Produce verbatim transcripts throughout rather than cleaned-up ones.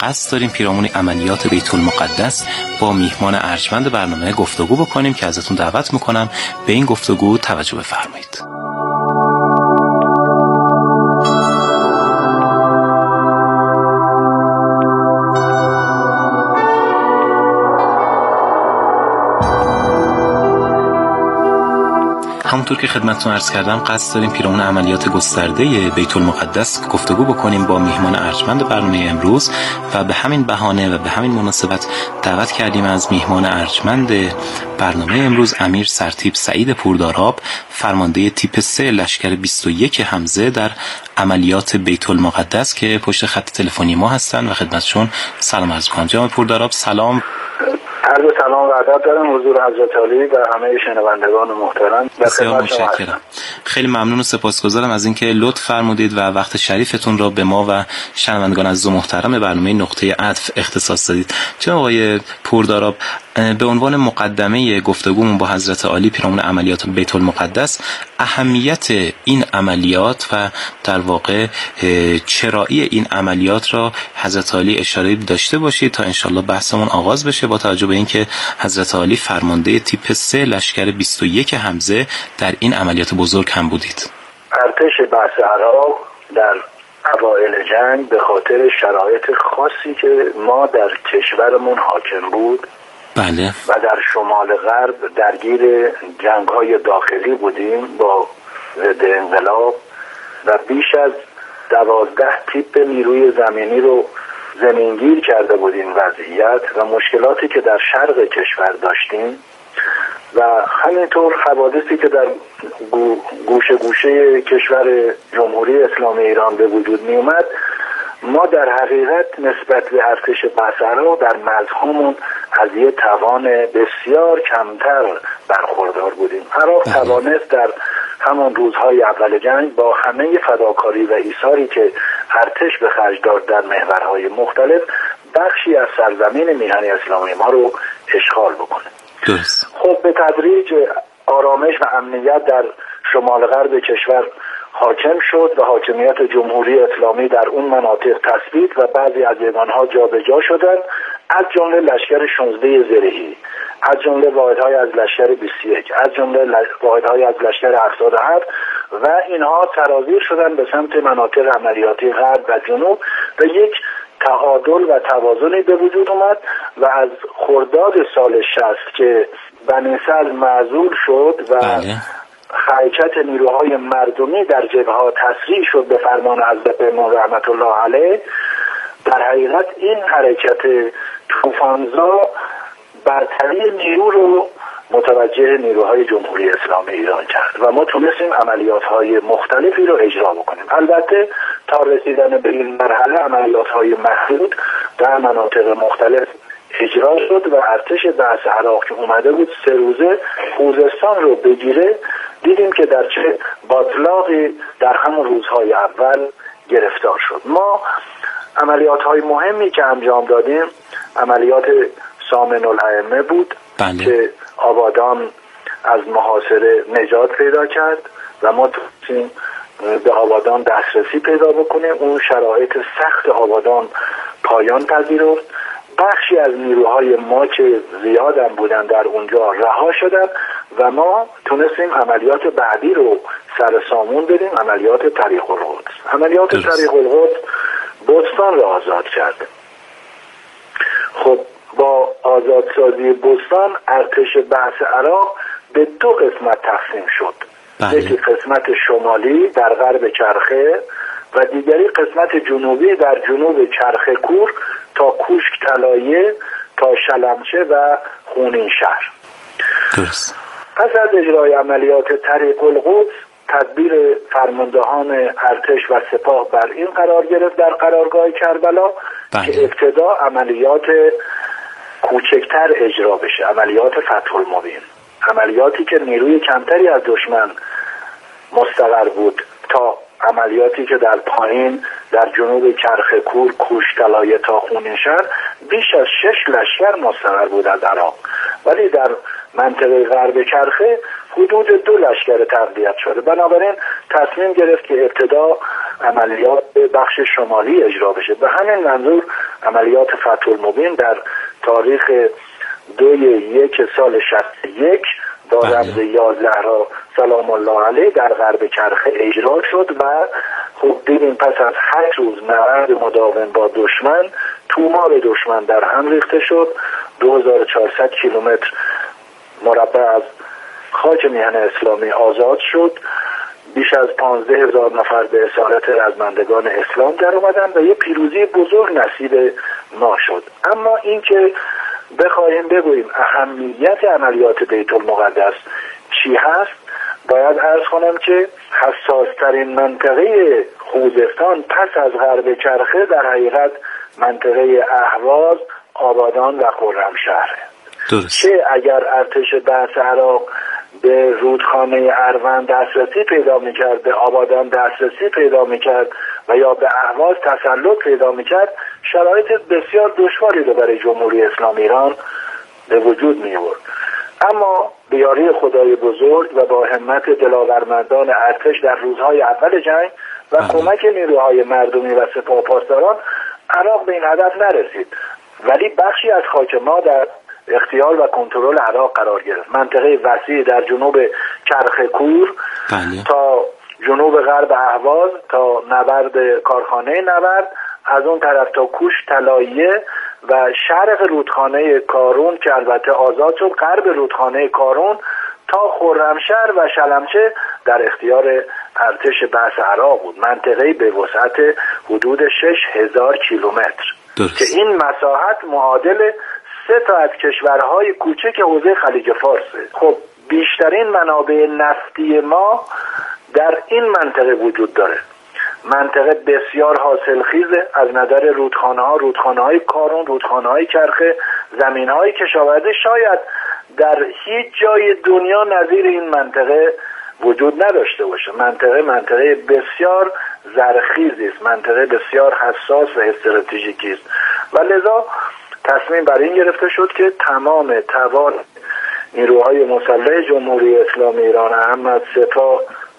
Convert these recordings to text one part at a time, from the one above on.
قصد داریم پیرامون عملیات بیت المقدس با میهمان ارجمند برنامه گفتگو بکنیم که ازتون دعوت میکنم به این گفتگو توجه بفرمایید. همونطور که خدمتتون عرض کردم قصد داریم پیرامون عملیات گسترده بیت المقدس گفتگو بکنیم با میهمان ارجمند برنامه امروز و به همین بهانه و به همین مناسبت دعوت کردیم از میهمان ارجمند برنامه امروز امیر سرتیپ سعید پورداراب، فرمانده تیپ سه لشکر بیست و یک حمزه در عملیات بیت المقدس که پشت خط تلفنی ما هستن و خدمتشون سلام عرض می‌کنم. جناب پورداراب سلام. عرض سلام و ادب دارم حضور حضرت عالی و همه شنوندگان محترم. بسیار متشکرم. خیلی ممنون و سپاسگزارم از اینکه لطف فرمودید و وقت شریفتون را به ما و شنوندگان عزیز و محترم برنامه نقطه عطف اختصاص دادید. جناب آقای پورداراب، به عنوان مقدمه گفتگومون با حضرت عالی پیرامون عملیات بیت المقدس، اهمیت این عملیات و در واقع چرایی این عملیات را حضرت عالی اشاره داشته باشید تا انشالله بحثمون آغاز بشه، با توجه به اینکه حضرت عالی فرمانده تیپ سه لشکر بیست و یک حمزه در این عملیات بزرگ هم بودید. ارتش بعث عراق در اوایل جنگ به خاطر شرایط خاصی که ما در کشورمون حاکم بود بله و در شمال غرب درگیر جنگ‌های داخلی بودیم با ضد انقلاب و بیش از دوازده تیپ نیروی زمینی رو زمینگیر کرده بودیم وضعیت و مشکلاتی که در شرق کشور داشتیم و همینطور حوادثی که در گوشه گوشه کشور جمهوری اسلامی ایران به وجود می اومد، ما در حقیقت نسبت به ارتش بعث عراق در مزحومون از یه توان بسیار کمتر برخوردار بودیم. عراق توانست در همان روزهای اول جنگ با همه فداکاری و ایثاری که ارتش به خرج داد در محورهای مختلف بخشی از سرزمین میهن اسلامی ما رو اشغال بکنه. درست. خب به تدریج آرامش و امنیت در شمال غرب کشور حاکم شد و حاکمیت جمهوری اسلامی در اون مناطق تثبیت و بعضی از یگانها جابجا شدند، از جمله لشکر شانزده زرهی، از جمله واحدهای از لشکر بیست و یک، از جمله واحدهای از لشکر هفتاد و هفت و اینها سرازیر شدند به سمت مناطق عملیاتی غرب و جنوب و یک تعادل و توازنی به وجود اومد و از خرداد سال شصت که بنی صدر معزول شد و بله. حرکت نیروهای مردمی در جبهه‌ها تسریع شد به فرمان حضرت پیمان رحمت الله علیه، در حقیقت این حرکت طوفانزا برتری نیرو رو متوجه نیروهای جمهوری اسلامی ایران کرد و ما تونستیم عملیات‌های مختلفی رو اجرا بکنیم. البته تا رسیدن به این مرحله عملیات‌های محدود در مناطق مختلف اجرا شد و ارتش بعث عراق که اومده بود سه روزه خوزستان رو بگیره، دیدیم که در چه باطلاقی در همون روزهای اول گرفتار شد. ما عملیات‌های مهمی که انجام دادیم عملیات سامن الائمه بود بله. که آبادان از محاصره نجات پیدا کرد و ما تونستیم به آبادان دسترسی پیدا بکنیم. اون شرایط سخت آبادان پایان پذیرفت. بخشی از نیروهای ما که زیادم بودن در اونجا رها شدن و ما تونستیم عملیات بعدی رو سر سامون بدیم، عملیات طریق القدس. عملیات طریق القدس بستان رو آزاد کرد. خب با آزادسازی بستان ارتش بعث عراق به دو قسمت تقسیم شد. بله. یکی قسمت شمالی در غرب چرخه و دیگری قسمت جنوبی در جنوب چرخه کور تا کوشک طلایه تا شلمچه و خونین شهر. درست. پس از اجرای عملیات طریق القدس تدبیر فرماندهان ارتش و سپاه بر این قرار گرفت در قرارگاه کربلا بله. که ابتدا عملیات کوچکتر اجرا بشه، عملیات فتح المبین، عملیاتی که نیروی کمتری از دشمن مستقر بود تا عملیاتی که در پایین در جنوب چرخه کور، کوشک طلایه تا خونینشهر بیش از شش لشکر مستقر بود از عراق، ولی در منطقه غرب چرخه حدود دو لشکر تقویت شده. بنابراین تصمیم گرفت که ابتدا عملیات به بخش شمالی اجرا بشه. به همین منظور عملیات فتح المبین در تاریخ دوی یک سال شصت و یک با رمز یازده را سلام الله علیه در غرب کرخه اجرا شد و خب دیدیم پس از هشت روز نبرد مداوم با دشمن تومار دشمن در هم ریخته شد. دو هزار و چهارصد کیلومتر مربع از خاک میهن اسلامی آزاد شد. بیش از پانزده هزار نفر به اسارت رزمندگان اسلام در اومدن و یه پیروزی بزرگ نصیب ما شد. اما اینکه بخواهیم بگوییم اهمیت عملیات بیت المقدس چی هست، باید عرض کنم که حساسترین منطقه خوزستان پس از غرب کرخه در حقیقت منطقه اهواز، آبادان و خرمشهره. چه اگر ارتش بعث عراق به رودخانه اروند دسترسی پیدا میکرد، به آبادان دسترسی پیدا میکرد و یا به اهواز تسلط پیدا میکرد، شرایط بسیار دشواری رو برای جمهوری اسلامی ایران به وجود می آورد. اما به یاری خدای بزرگ و با همت دلاورمندان ارتش در روزهای اول جنگ و کمک نیروهای مردمی و سپاه پاسداران عراق به این هدف نرسید، ولی بخشی از خاک ما در اختیار و کنترل عراق قرار گرفت. منطقه وسیع در جنوب کرخه کور بله. تا جنوب غرب اهواز تا نبرد کارخانه نبرد، از اون طرف تا کوش طلاییه و شرق رودخانه کارون که البته آزاد شد، غرب رودخانه کارون تا خرمشهر و شلمچه در اختیار ارتش بعث عراق بود. منطقه به وسعت حدود شش هزار کیلومتر که این مساحت معادل سه تا از کشورهای کوچک حوزه خلیج فارسه. خب بیشترین منابع نفتی ما در این منطقه وجود داره. منطقه بسیار حاصلخیزه از نظر رودخانه ها، رودخانه های کارون، رودخانه های کرخه، زمین های کشاورزی. شاید در هیچ جای دنیا نظیر این منطقه وجود نداشته باشه. منطقه منطقه بسیار زرخیزی است، منطقه بسیار حساس و استراتژیکی است و لذا تصمیم بر این گرفته شد که تمام توان نیروهای مسلح جمهوری اسلامی ایران، اهم از سپاه،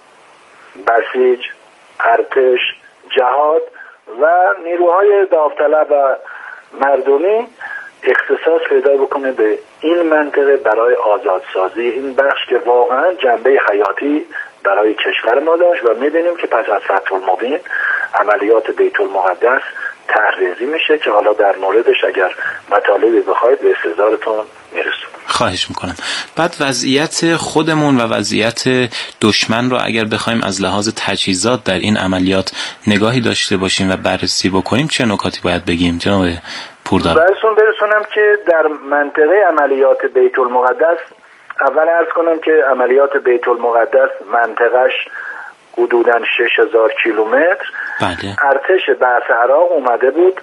بسیج، ارتش، جهاد و نیروهای داوطلب و مردمی اختصاص پیدا بکنه به این منطقه برای آزادسازی این بخش که واقعا جنبه حیاتی برای کشور ما داشت و می‌بینیم که پس از فتح المبین عملیات بیت المقدس تحریزی میشه که حالا در موردش اگر مطالبی بخواید به استحضارتون میرسونم. خواهش میکنم. بعد وضعیت خودمون و وضعیت دشمن رو اگر بخوایم از لحاظ تجهیزات در این عملیات نگاهی داشته باشیم و بررسی بکنیم چه نکاتی باید بگیم جناب پوردار؟ برسون برسونم که در منطقه عملیات بیت المقدس اول عرض کنم که عملیات بیت المقدس منطقهش حدوداً شش هزار کیلومتر. بله. ارتش بعث عراق اومده بود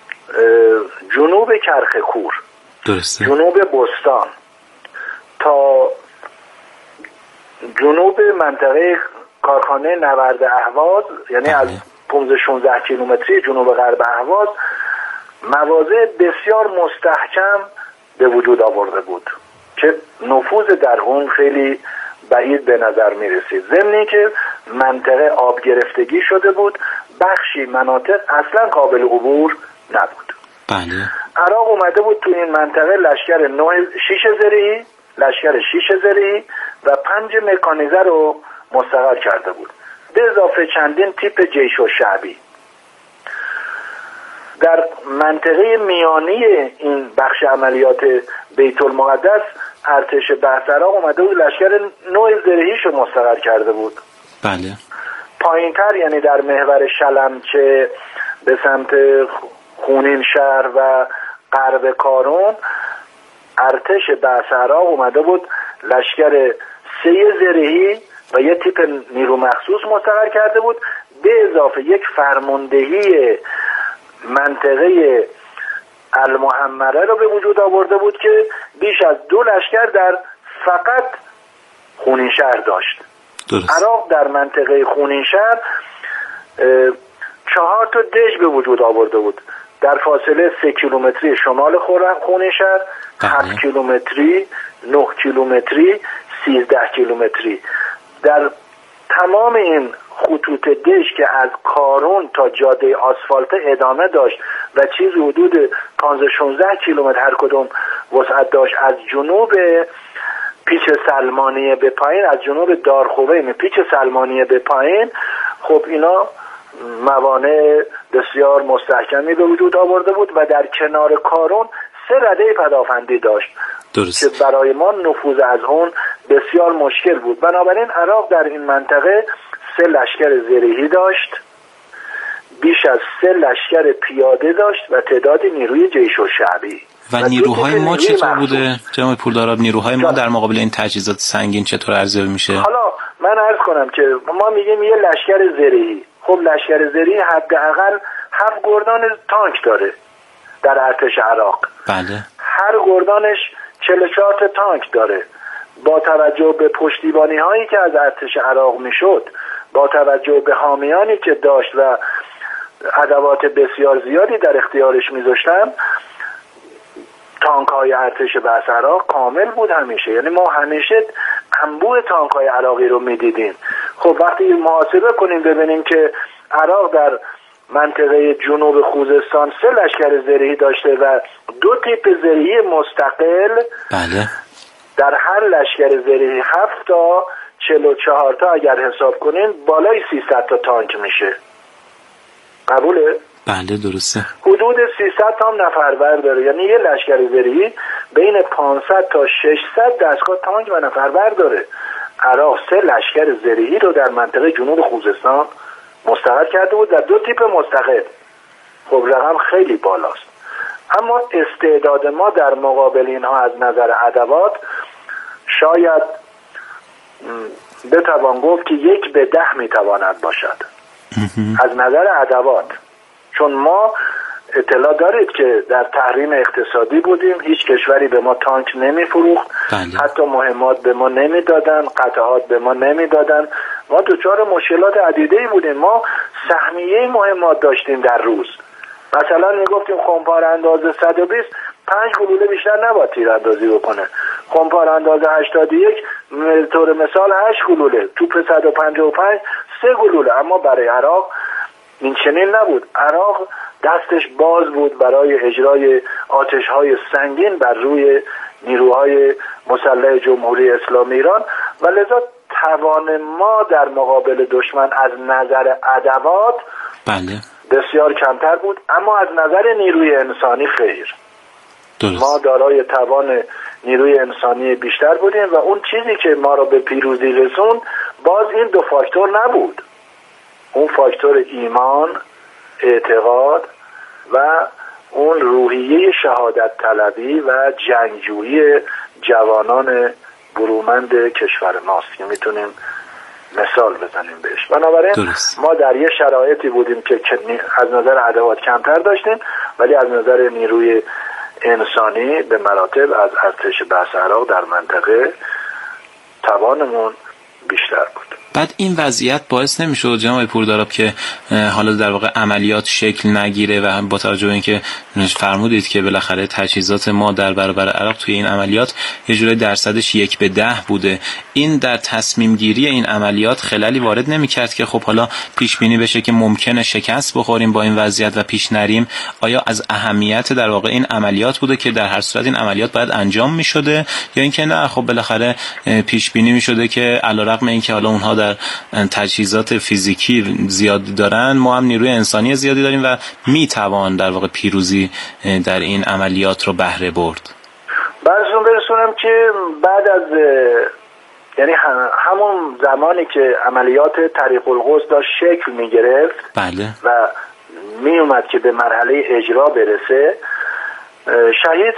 جنوب کرخه کور، درسته، جنوب بستان تا جنوب منطقه کارخانه نبرد اهواز، یعنی بله. از پانزده شانزده کیلومتری جنوب غرب اهواز مواضع بسیار مستحکم به وجود آورده بود که نفوذ در اون خیلی بعید به نظر می رسید. ضمن که منطقه آب گرفتگی شده بود، بخشی مناطق اصلا قابل عبور نبود. بله. عراق اومده بود تو این منطقه لشکر نه شیش زرهی، لشکر شیش زرهی و پنج مکانیزه رو مستقر کرده بود، به اضافه چندین تیپ جیش و شعبی. در منطقه میانی این بخش عملیات بیت المقدس ارتش بعث عراق اومده بود لشکر نه زرهیش رو مستقر کرده بود. بله. پایین تر یعنی در محور شلمچه به سمت خونین شهر و غرب کارون ارتش بعث عراق اومده بود لشکر سه زرهی و یه تیپ نیرو مخصوص مستقر کرده بود، به اضافه یک فرماندهی منطقه المحمره رو به وجود آورده بود که بیش از دو لشکر در فقط خونین شهر داشت. درست. عراق در منطقه خونین شهر چهار تا دژ به وجود آورده بود در فاصله سه کیلومتری شمال خونین شهر، هفت کیلومتری، نه کیلومتری، سیزده کیلومتری. در تمام این خطوط دش که از کارون تا جاده آسفالت ادامه داشت و چیز حدود پانزده شانزده کیلومتر هر کدوم وسعت داشت، از جنوب پیچ سلمانیه به پایین، از جنوب دارخوبین پیچ سلمانیه به پایین، خب اینا موانع بسیار مستحکمی به وجود آورده بود و در کنار کارون سه رده پدافندی داشت درست. که برای ما نفوذ از اون بسیار مشکل بود. بنابراین عراق در این منطقه سه لشکر زرهی داشت، بیش از سه لشکر پیاده داشت و تعداد نیروی جیش و شعبی. و, و نیروهای ما چطور بوده جناب پورداراب؟ نیروهای ما در مقابل این تجهیزات سنگین چطور ارزیابی میشه؟ حالا من عرض کنم که ما میگیم یه لشکر زرهی، خب لشکر زرهی حداقل هفت گردان تانک داره در ارتش عراق. بله. هر گردانش چهل و چهار تا تانک داره. با توجه به پشتیبانی هایی که از ارتش عراق میشد، با توجه به حامیانی که داشت و ادوات بسیار زیادی در اختیارش میذاشتن، تانک های ارتش بحث عراق کامل بود همیشه. یعنی ما همیشه انبوه تانک های عراقی رو میدیدیم. خب وقتی محاسبه کنیم ببینیم که عراق در منطقه جنوب خوزستان سه لشکر زرهی داشته و دو تیپ زرهی مستقل. بله. در هر لشکر زرهی هفت تا چهل و چهار تا اگر حساب کنیم بالای سیصد تا تانک میشه. قبوله؟ بله درسته. حدود سیصد تا هم نفربر داره. یعنی یه لشکر زرهی بین پانصد تا ششصد دستگاه تانک و نفربر داره. عراق سه لشکر زرهی رو در منطقه جنوب خوزستان مستقر کرده بود در دو تیپ مستقل. خب رقم خیلی بالاست. اما استعداد ما در مقابل اینها از نظر ادوات شاید بتوان گفت که یک به ده میتواند باشد از نظر ادوات. چون ما اطلاع دارید که در تحریم اقتصادی بودیم، هیچ کشوری به ما تانک نمیفروخت، حتی مهمات به ما نمیدادن، قطعات به ما نمیدادن. ما دچار مشکلات عدیده‌ای بودیم. ما سهمیه مهمات داشتیم در روز. مثلا میگفتیم خمپار اندازه صد و بیست پنج گلوله بیشتر نباید تیراندازی بکنه، خمپار اندازه هشتاد و یک طور مثال هشت گلوله، توپ صد و پنجاه و پنج سه گلوله. اما برای عراق این چنین نبود. عراق دستش باز بود برای اجرای آتش‌های سنگین بر روی نیروهای مسلح جمهوری اسلامی ایران و لذا توان ما در مقابل دشمن از نظر ادوات بله بسیار کمتر بود، اما از نظر نیروی انسانی خیر. درست. ما دارای توان نیروی انسانی بیشتر بودیم و اون چیزی که ما را به پیروزی رسون باز این دو فاکتور نبود. اون فاکتور ایمان، اعتقاد و اون روحیه شهادت طلبی و جنگجویی جوانان برومند کشور ماست که میتونیم مثال بزنیم بهش. بنابراین درست. ما در یه شرایطی بودیم که از نظر ادوات کمتر داشتیم، ولی از نظر نیروی انسانی به مراتب از ارتش بحث عراق در منطقه توانمون بیشتر بود. بعد این وضعیت باعث نمیشه جناب پورداراب که حالا در واقع عملیات شکل نگیره و با توجه به اینکه فرمودید که بالاخره تجهیزات ما در برابر عراق توی این عملیات یه جوری درصدش یک به ده بوده، این در تصمیم گیری این عملیات خلالی وارد نمیکرد که خب حالا پیش بینی بشه که ممکنه شکست بخوریم با این وضعیت و پیش نریم؟ آیا از اهمیت در واقع این عملیات بوده که در هر صورت این عملیات باید انجام میشده، یا اینکه نه خب بالاخره پیش بینی میشده که علیرغم اینکه حالا اونها در تجهیزات فیزیکی زیاد دارن، ما هم نیروی انسانی زیادی داریم و میتوان در واقع پیروزی در این عملیات رو بهره برد؟ براتون برسونم که بعد از یعنی همون زمانی که عملیات طریق القدس داشت شکل میگرفت بله. و میومد که به مرحله اجرا برسه، شهید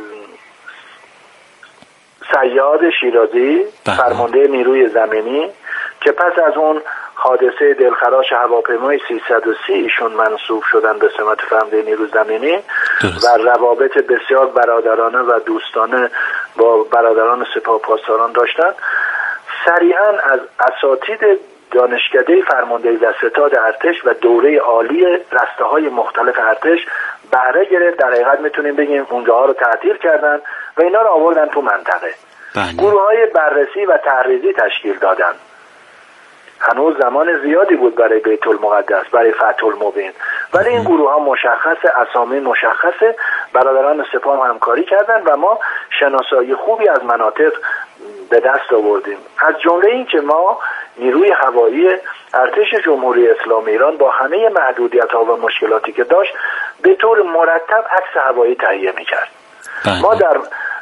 صیاد شیرازی بله. فرمانده نیروی زمینی که پس از اون حادثه دلخراش هواپیمای سیصد و سی ایشون منصوب شدن به سمت فرمانده نیروی زمینی درست. و روابط بسیار برادرانه و دوستانه با برادران سپاه پاسداران داشتن، سریعا از اساتید دانشکده فرماندهی و ستاد ارتش و دوره عالی رسته‌های مختلف ارتش بهره گرفت. در حقیقت میتونیم بگیم اونجاها رو تعطیل کردن و اینا رو آوردن تو منطقه. بله. گروه‌های بررسی و تحریزی تشکیل دادن. هنوز زمان زیادی بود برای بیت المقدس، برای فتح المبین، ولی این گروه ها مشخصه، اسامی مشخصه، برادران سپاه همکاری کردن و ما شناسایی خوبی از مناطق به دست آوردیم. از جمله این که ما نیروی هوایی ارتش جمهوری اسلامی ایران با همه محدودیت ها و مشکلاتی که داشت به طور مرتب عکس هوایی تهیه میکرد. ما در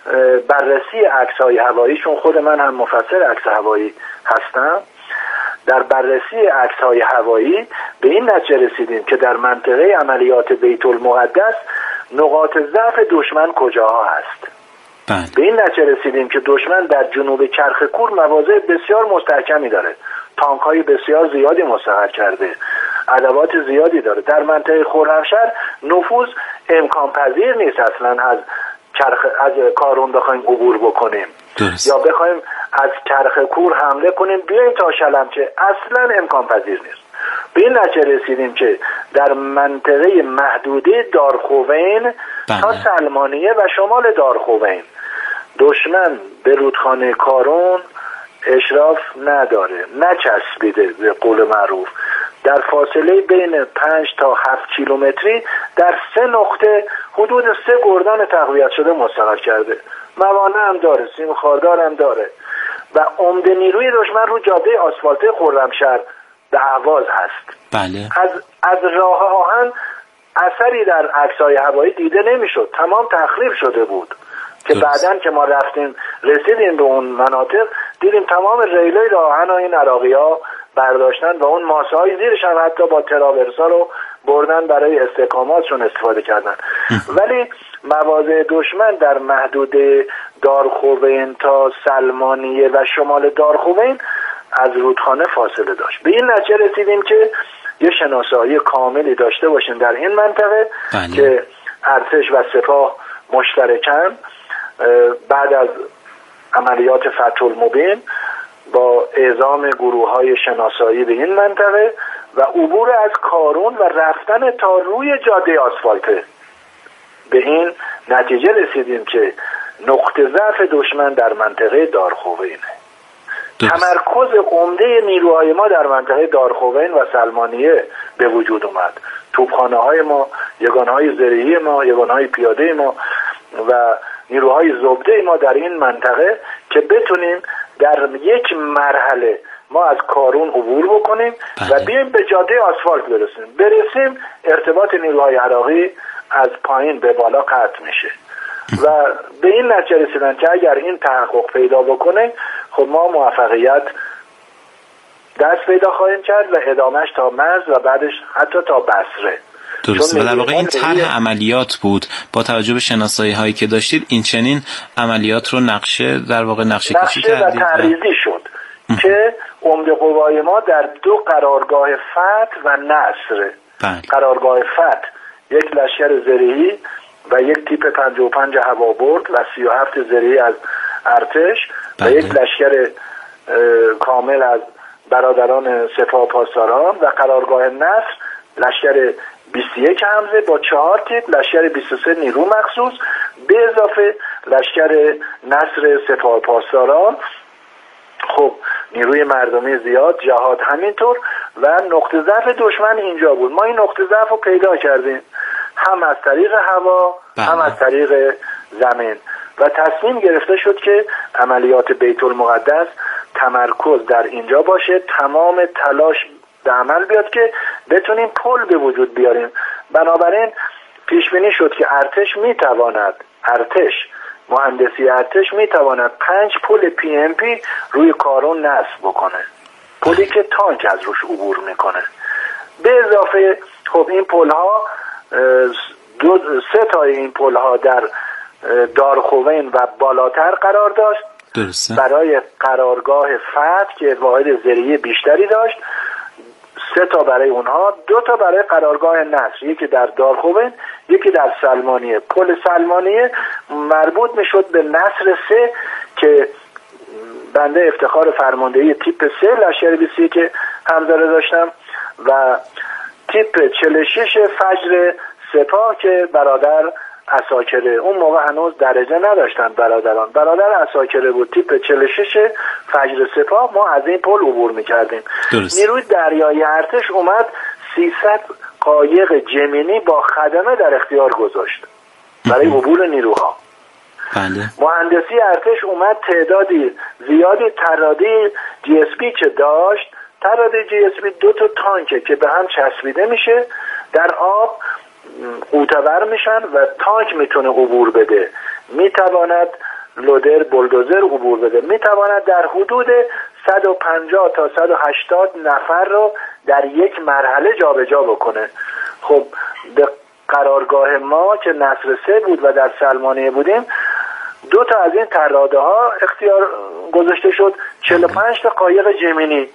بررسی عکس های هوایی، چون خود من هم مفسر عکس هوایی هستم، در بررسی عکس های هوایی به این نتیجه رسیدیم که در منطقه عملیات بیت المقدس نقاط ضعف دشمن کجاها هست. بله. به این نتیجه رسیدیم که دشمن در جنوب چرخکور مواضع بسیار مستحکمی داره، تانک های بسیار زیادی مستقر کرده، ادوات زیادی داره. در منطقه خرمشهر نفوذ امکان پذیر نیست اصلا از چرخ از کارون بخوایم عبور بکنیم درست. یا بخوایم از چرخکور حمله کنیم بیایم تا شلمچه، اصلا امکان پذیر نیست. به این نتیجه رسیدیم که در منطقه محدوده دارخوین تا سلمانیه و شمال دارخوین دشمن به رودخانه کارون اشراف نداره، نچسبیده به قول معروف. در فاصله بین پنج تا هفت کیلومتری در سه نقطه حدود سه گردان تقویت شده مستقر کرده. موانع هم داره، سیم خاردار هم داره و عمده نیروی دشمن رو جاده آسفالته خرمشهر به اهواز هست. بله. از از راه آهن اثری در عکس‌های هوایی دیده نمیشد، تمام تخریب شده بود. که بعدن که ما رفتیم رسیدیم به اون مناطق دیدیم تمام ریلای راه آهن و این عراقی‌ها برداشتن و اون ماسه‌های زیرش هم حتی با تراورسا رو بردن برای استحکاماتشون استفاده کردن. ولی مواضع دشمن در محدوده دارخوین تا سلمانیه و شمال دارخوین از رودخانه فاصله داشت. به این نتیجه رسیدیم که یه شناسایی کاملی داشته باشیم در این منطقه بله. که ارتش و سپاه مشترکاً بعد از عملیات فتح المبین با اعزام گروه های شناسایی به این منطقه و عبور از کارون و رفتن تا روی جاده آسفالته به این نتیجه رسیدیم که نقطه ضعف دشمن در منطقه دارخوینه. تمرکز عمده نیروهای ما در منطقه دارخوین و سلمانیه به وجود اومد. توپخانه های ما، یگان های زرهی ما، یگان های پیاده ما و نیروهای زبده ما در این منطقه که بتونیم در یک مرحله ما از کارون عبور بکنیم و بیایم به جاده آسفالت برسیم. برسیم ارتباط نیروهای عراقی از پایین به بالا قطع میشه و به این نتیجه رسیدن که اگر این تحقق پیدا بکنه خب ما موفقیت دست پیدا خواهیم کرد و ادامهش تا مرز و بعدش حتی تا بصره. درست. و در واقع این طرح عملیات بود با توجه به شناسایی هایی که داشتید این چنین عملیات رو نقشه در واقع نقشه کشی کردید و تعریضی شد که عمده قوای ما در دو قرارگاه فتح و نصر. بله. قرارگاه فتح یک لشکر زرهی و یک تیپ پنجاه و پنج هوابرد و سی و هفت زرهی از ارتش بله. و یک لشکر کامل از برادران سپاه پاسداران و قرارگاه نصر لشکر بیست و یک حمزه با چهار تیپ لشکر بیست و سه نیرو مخصوص به اضافه لشکر نصر سپاه پاسداران، خب نیروی مردمی زیاد، جهاد همینطور و نقطه ضعف دشمن اینجا بود. ما این نقطه ضعف رو پیدا کردیم هم از طریق هوا بله. هم از طریق زمین و تصمیم گرفته شد که عملیات بیت المقدس تمرکز در اینجا باشه، تمام تلاش به عمل بیاد که بتونیم پل به وجود بیاریم. بنابراین پیش بینی شد که ارتش میتواند ارتش مهندسی ارتش میتواند پنج پل پی ام پی روی کارون نصب بکنه، پلی که تانک از روش عبور میکنه. به اضافه خب این پل ها دو سه تا این پل ها در دارخوین و بالاتر قرار داشت. درسته. برای قرارگاه فتح که واحد زرهی بیشتری داشت سه تا برای اونها، دو تا برای قرارگاه نصر، یکی در دارخوین یکی در سلمانیه. پل سلمانیه مربوط میشد به نصر سه که بنده افتخار فرماندهی تیپ سه لشکر بیست و یک که همزاره داشتم و تیپ چهل و شش فجر سپاه که برادر عساکره، اون موقع هنوز درجه نداشتن برادران، برادر عساکره بود تیپ چهل و شش فجر سپاه، ما از این پل عبور میکردیم. نیروی دریایی ارتش اومد سیصد قایق جمینی با خدمه در اختیار گذاشت برای عبور نیروها. بله. مهندسی ارتش اومد تعدادی زیادی تراده جی اس پی که داشت، تراده جی اس پی دو تا تانکه که به هم چسبیده میشه، در آب قوطه‌ور میشن و تانک میتونه عبور بده، میتواند لودر بولدوزر عبور بده، میتواند در حدود صد و پنجاه تا صد و هشتاد نفر رو در یک مرحله جابجا بکنه. خب به قرارگاه ما که نصر سه بود و در سلمانیه بودیم، دو تا از این تراده ها اختیار گذاشته شد، چهل و پنج تا قایق جمینی.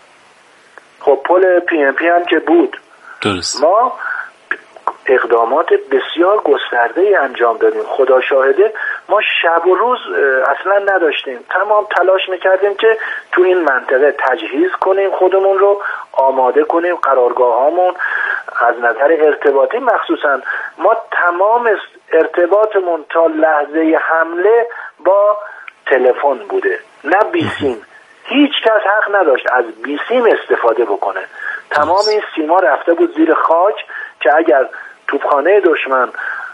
خب پل پی ام پی هم که بود. درست. ما اقدامات بسیار گسترده ای انجام دادیم. خدا شاهده ما شب و روز اصلا نداشتیم، تمام تلاش میکردیم که تو این منطقه تجهیز کنیم، خودمون رو آماده کنیم، قرارگاه هامون از نظر ارتباطی مخصوصا ما تمام ارتباطمون تا لحظه حمله با تلفن بوده، نه بیسیم. هیچ کس حق نداشت از بیسیم استفاده بکنه. تمام این سیما رفته بود زیر خاک که اگر توپخانه دشمن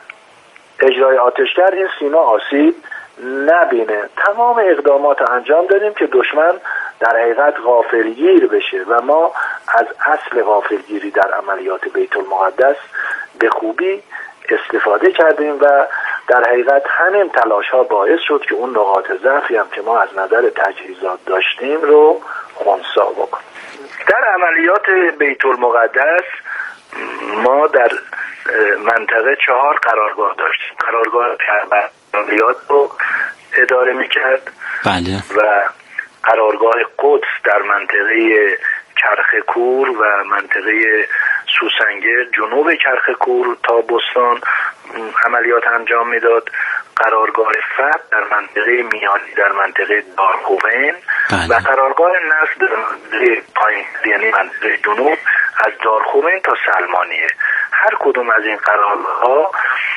اجرای آتش کرد این سیما آسیب نبینه. تمام اقدامات انجام دادیم که دشمن در حقیقت غافلگیر بشه و ما از اصل غافلگیری در عملیات بیت المقدس به خوبی استفاده کردیم و در حقیقت همین تلاش ها باعث شد که اون نقاط ضعفی هم که ما از نظر تجهیزات داشتیم رو خنثی بکنیم. در عملیات بیت المقدس ما در منطقه چهار قرارگاه داشتیم. قرارگاه عملیات رو اداره میکرد. بله. و قرارگاه قدس در منطقه کرخکور و منطقه سوسنگر جنوب کرخکور تا بستان عملیات انجام میداد. قرارگاه فتح در منطقه میانی در منطقه دارخوین و قرارگاه نصر در منطقه پایین یعنی منطقه جنوب از دارخوین تا سلمانیه. هر کدوم از این قرارگاه ها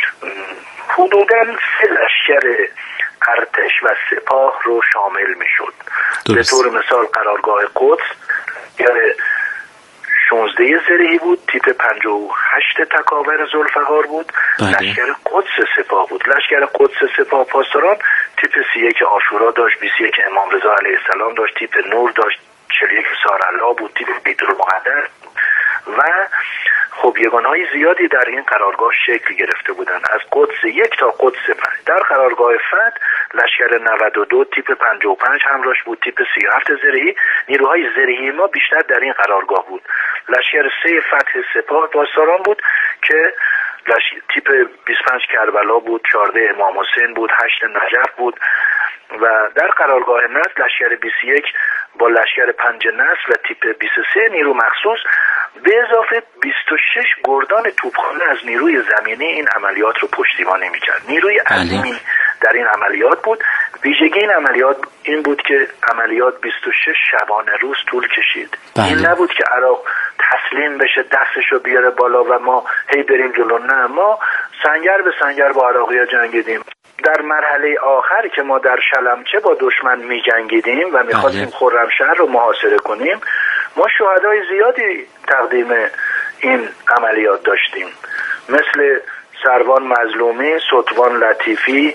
حدوداً سه لشکر ارتش و سپاه رو شامل می شد. به طور مثال قرارگاه قدس یعنی شانزده زرهی بود، تیپ پنجاه و هشت تکاور ذوالفقار بود. لشکر قدس سپاه بود. لشکر قدس سپاه پاسداران تیپ سی و یک عاشورا داشت، بیست و یک امام رضا علیه السلام داشت، تیپ نور داشت، چهل و یک سارالله بود، تیپ بیت المقدس و خب یگانهای زیادی در این قرارگاه شکل گرفته بودند، از قدس یک تا قدس پنج. در قرارگاه فتح لشکر نود و دو تیپ پنجاه و پنج همراهش بود، تیپ سی و هفت زرهی. نیروهای زرهی ما بیشتر در این قرارگاه بود. لشکر سه فتح سپاه پاسداران بود که تیپ بیست و پنج کربلا بود، چهارده امام حسین بود، هشت نجف بود و در قرارگاه نصر لشکر بیست و یک با لشکر پنج نصر و تیپ بیست و سه نیرو مخصوص به اضافه بیست و شش گردان توپخانه از نیروی زمینی این عملیات رو پشتیبانی میکرد. نیروی عظیمی در این عملیات بود. ویژگی این عملیات این بود که عملیات بیست و شش شبانه روز طول کشید. بله. این نبود که عراق تسلیم بشه دستشو بیاره بالا و ما هی بریم جلو، نه، ما سنگر به سنگر با عراقی‌ها جنگیدیم. در مرحله آخر که ما در شلمچه با دشمن می جنگیدیم و می خواستیم خرمشهر رو محاصره کنیم، ما شهدای زیادی تقدیم این عملیات داشتیم، مثل سروان مظلومی، ستوان لطیفی،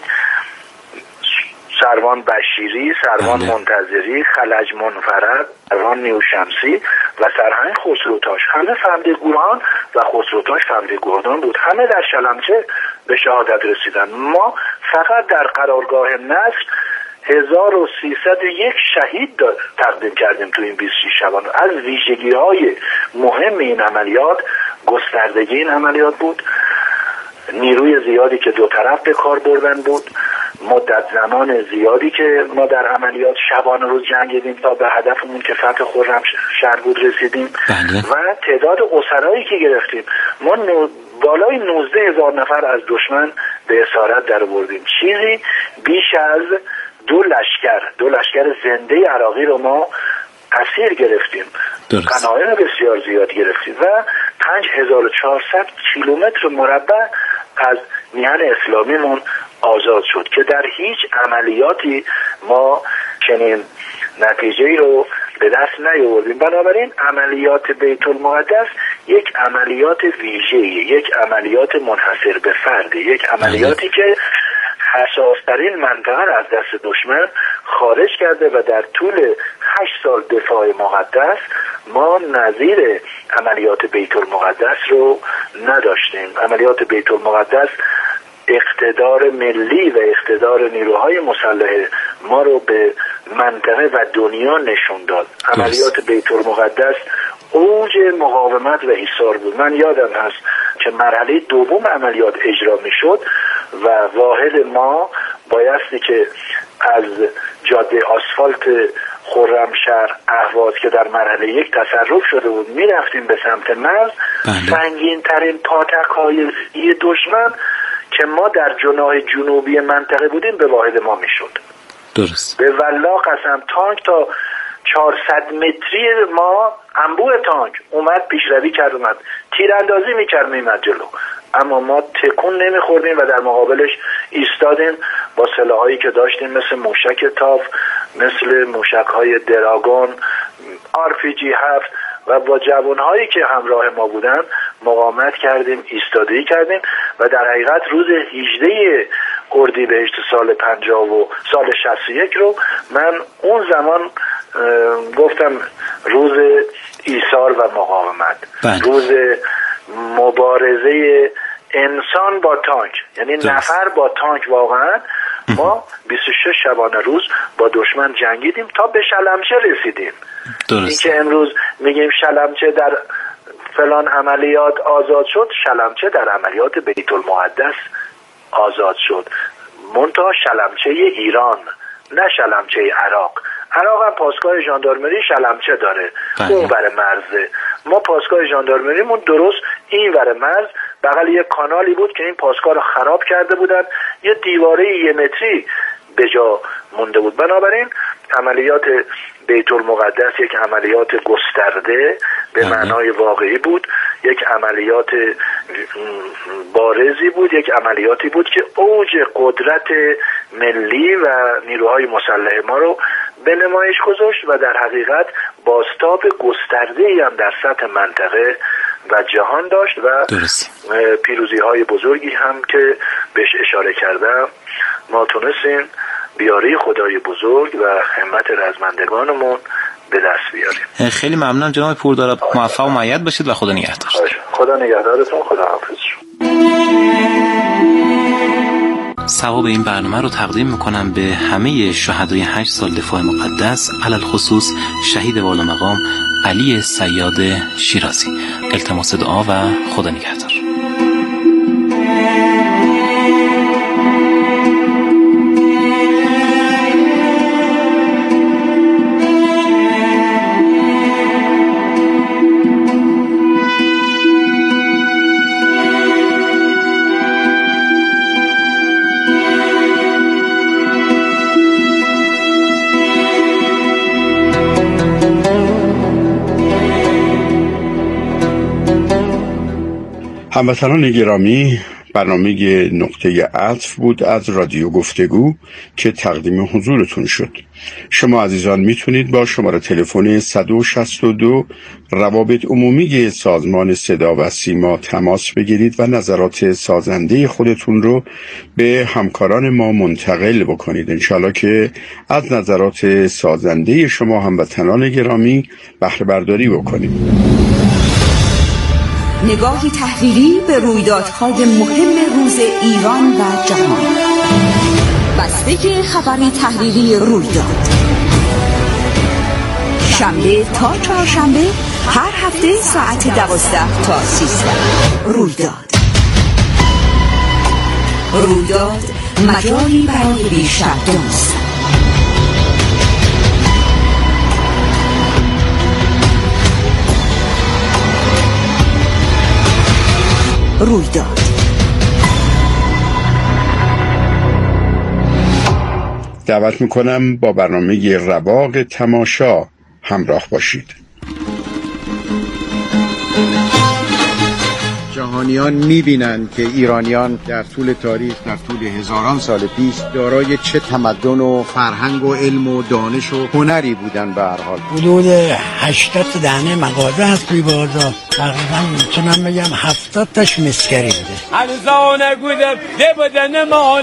سروان بشیری، سروان منتظری، خلج منفرد، سروان نیوشمسی و سرهنگ خسروتاش. همه فهمده گوران و خسروتاش فهمده گردان بود. همه در شلمچه به شهادت رسیدن. ما فقط در قرارگاه نصر هزار و سیصد و یک شهید تقدیم کردیم تو این بیست و شش شبانه. از ویژگی های مهم این عملیات گستردگی این عملیات بود، نیروی زیادی که دو طرف به کار بردن بود، مدت زمان زیادی که ما در عملیات شبانه روز جنگیدیم تا به هدفمون که فتح خرمشهر بود رسیدیم. بله. و تعداد اسرایی که گرفتیم، ما نو... بالای نوزده هزار نفر از دشمن به اسارت در بردیم. چیزی بیش از دو لشکر دو لشکر زنده عراقی رو ما اسیر گرفتیم، غنایم بسیار زیاد گرفتیم و پنج هزار و چهارصد کیلومتر مربع از میهن اسلامیمون آزاد شد که در هیچ عملیاتی ما چنین نتیجه‌ای رو به دست نیاوردیم. بنابراین عملیات بیت المقدس یک عملیات ویژه‌ای، یک عملیات منحصر به فرده، یک عملیاتی که حساس‌ترین منطقه را از دست دشمن خارج کرده و در طول هشت سال دفاع مقدس ما نظیر عملیات بیت المقدس رو نداشتیم. عملیات بیت المقدس اقتدار ملی و اقتدار نیروهای مسلح ما رو به منطقه و دنیا نشون داد. عملیات بیت المقدس اوج مقاومت و ایثار بود. من یادم هست که مرحله دوم عملیات اجرا می شد و واحد ما بایستی که از جاده آسفالت خرمشهر اهواز که در مرحله یک تصرف شده بود می رفتیم به سمت مرز. سنگین ترین پاتک های دشمن که ما در جناح جنوبی منطقه بودیم به واحد ما می شد. درست. به والله قسم تانک تا چهارصد متری ما انبوه تانک اومد پیشروی کرد، اومد تیراندازی میکرد میمد جلو، اما ما تکون نمیخوردیم و در مقابلش ایستادیم با سلاحایی که داشتیم مثل موشک تاف، مثل موشک های دراگون، آر پی جی هفت و با جوانهایی که همراه ما بودن مقاومت کردیم، ایستادگی کردیم و در حقیقت روز هجده اردیبهشت سال پنجاه و سال شصت و یک رو من اون زمان گفتم روز ایثار و مقاومت، بند. روز مبارزه انسان با تانک، یعنی درست. نفر با تانک. واقعا ما بیست و شش شبانه روز با دشمن جنگیدیم تا به شلمچه رسیدیم. این که امروز میگیم شلمچه در فلان عملیات آزاد شد، شلمچه در عملیات بیت المقدس آزاد شد، منتها شلمچه ایران نه شلمچه عراق. عراق هم پاسگاه ژاندارمری شلمچه داره، اون ور مرزه. ما پاسگاه ژاندارمریمون درست این ور مرز بغل یک کانالی بود که این پاسگاه رو خراب کرده بودن، یه دیواره یه متری به جا مونده بود. بنابراین عملیات بیت المقدس یک عملیات گسترده به معنای واقعی بود، یک عملیات بارزی بود، یک عملیاتی بود که اوج قدرت ملی و نیروهای مسلح ما رو به نمایش گذاشت و در حقیقت بازتاب گسترده‌ای هم در سطح منطقه و جهان داشت و پیروزی های بزرگی هم که بهش اشاره کردم ما تونستیم بیاری خدای بزرگ و همت رزمندگانمون به دست بیاریم. خیلی ممنونم جناب پورداراب، موفق و مؤید باشید و خدا نگهدار. خدا نگهدارتون، خدا حافظ شما. ثواب این برنامه رو تقدیم میکنم به همه شهدای هشت سال دفاع مقدس، علل خصوص شهید والا مقام علی صیاد شیرازی. التماس دعا و خدا نگهدار. هموطنان گرامی، برنامه نقطه عطف بود از رادیو گفتگو که تقدیم حضورتون شد. شما عزیزان میتونید با شماره تلفن صد و شصت و دو روابط عمومی سازمان صدا و سیما تماس بگیرید و نظرات سازنده خودتون رو به همکاران ما منتقل بکنید. انشالله که از نظرات سازنده شما هموطنان گرامی بهره برداری بکنید. نگاهی تحلیلی به رویدادهای مهم روز ایران و جهان. بستگی خبری تحلیلی رویداد. شنبه تا چهارشنبه هر هفته ساعت دوازده تا سیزده. رویداد. رویداد مجالی برای بیشتر دانستن. رویداد. دعوت میکنم با برنامه رواق تماشا همراه باشید. جهان جهانیان می‌بینند که ایرانیان در طول تاریخ، در طول هزاران سال پیش دارای چه تمدن و فرهنگ و علم و دانش و هنری بودن. به هر حال حدود هشتاد دانه مغازه هست توی بازار، تقریبا میتونم بگم هفتاد تاش مسکری بوده.